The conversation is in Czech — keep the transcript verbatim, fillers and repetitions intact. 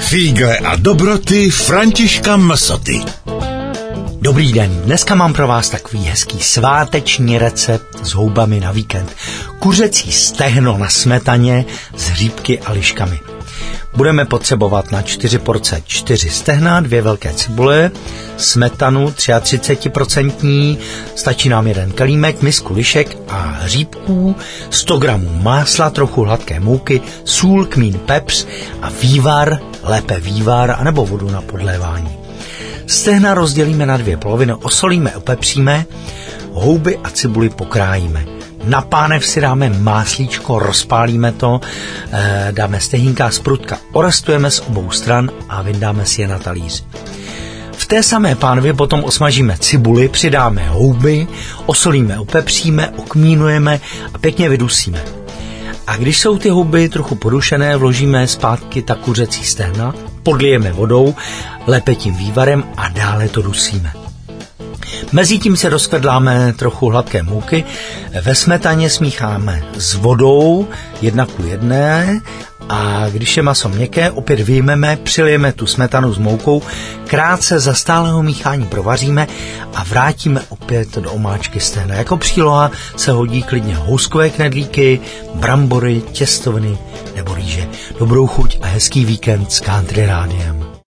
Fígle a dobroty Františka Msoty. Dobrý den, dneska mám pro vás takový hezký sváteční recept s houbami na víkend. Kuřecí stehno na smetaně s hříbky a liškami. Budeme potřebovat na čtyři porce čtyři stehna, dvě velké cibule, smetanu třicet procent, stačí nám jeden kelímek, misku lišek a hříbků, sto gramů másla, trochu hladké mouky, sůl, kmín, pepř a vývar, lépe vývar, anebo vodu na podlévání. Stehna rozdělíme na dvě poloviny, osolíme, opepříme, houby a cibuli pokrájíme. Na pánev si dáme máslíčko, rozpálíme to, dáme stehínka z prutka, orestujeme z obou stran a vyndáme si je na talíř. V té samé pánvě potom osmažíme cibuli, přidáme houby, osolíme, opepříme, okmínujeme a pěkně vydusíme. A když jsou ty houby trochu podušené, vložíme zpátky ta kuřecí stehna, podlijeme vodou, lépe tím vývarem a dále to dusíme. Mezitím se rozkvedláme trochu hladké mouky, ve smetaně smícháme s vodou jedna ku jedné a když je maso měkké, opět vyjmeme, přilijeme tu smetanu s moukou, krátce za stálého míchání provaříme a vrátíme opět do omáčky stehna. Jako příloha se hodí klidně houskové knedlíky, brambory, těstoviny nebo rýže. Dobrou chuť a hezký víkend s Country Rádiem.